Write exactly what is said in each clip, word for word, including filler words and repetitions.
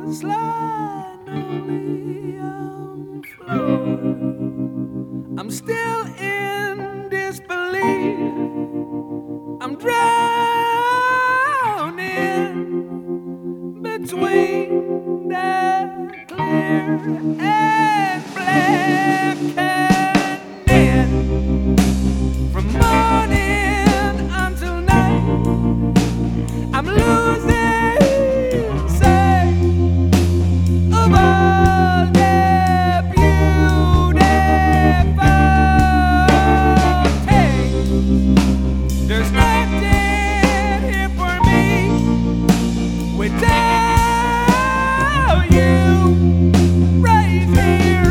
was linoleum floor. I'm still in disbelief. I'm drowning between the clear and black canyon. From morning until night, I'm losing sight of all the beautiful things. There's nothing here for me without you right here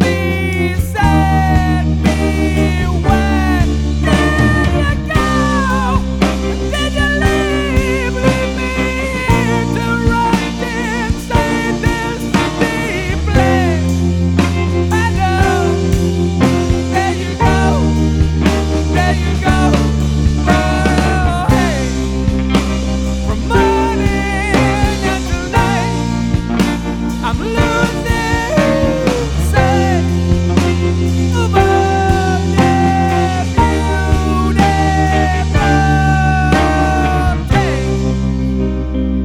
beside me. When did you go? Did you leave? Leave me here to rot inside this deep place. I know. There you go. There you go. Oh, hey. From morning until night, I'm losing sight of all the beautiful things.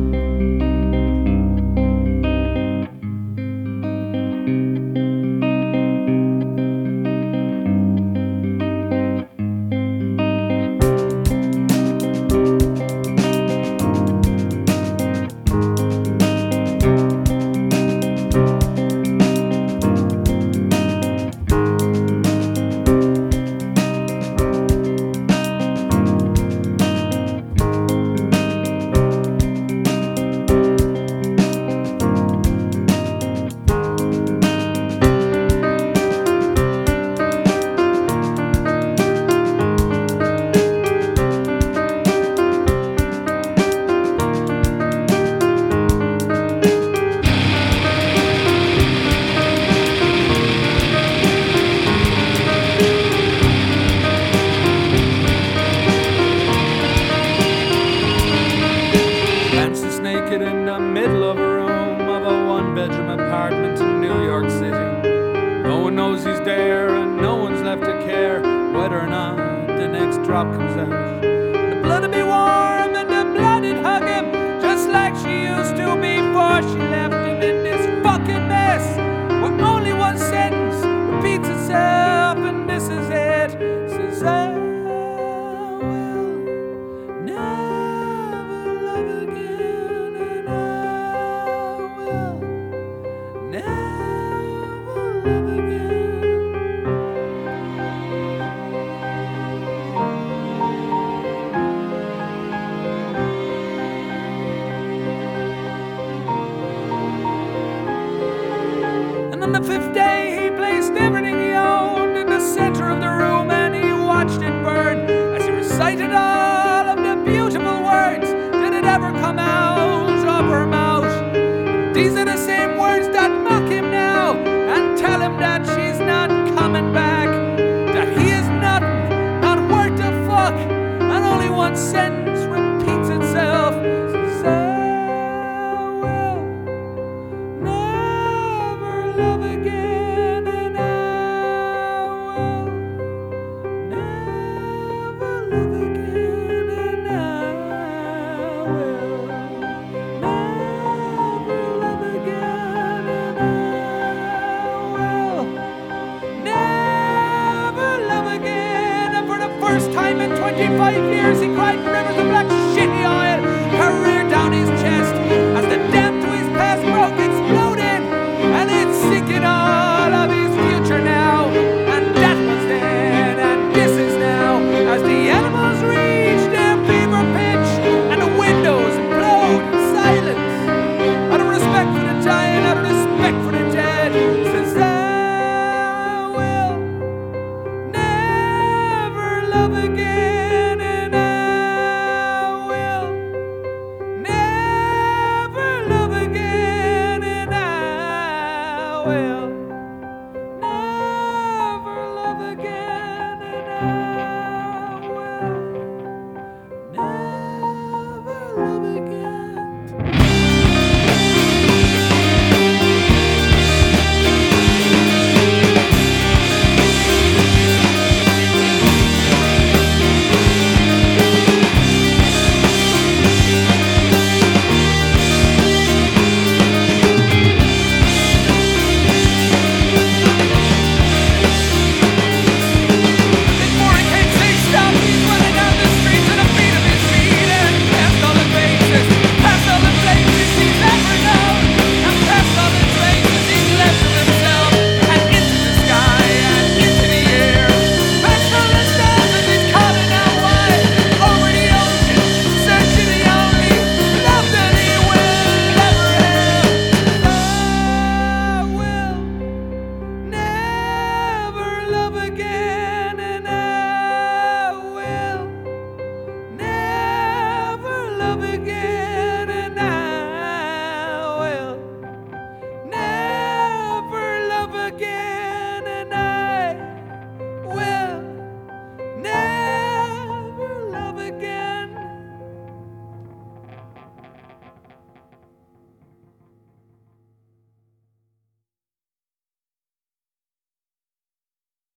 Francis naked in the middle of a room of a one-bedroom apartment in New York City. No one knows he's there and no one's left to care whether or not the next drop comes out. The blood'd be warm and the blood'd hug him just like she used to before she left him in this fucking mess where only one sentence repeats itself, and this is it. Says I will never love again, and I will never love again. And on the fifth day, he placed everything he owned in the center of the room, and he watched it burn as he recited all of the beautiful words that had ever come out of her mouth. These are the same words that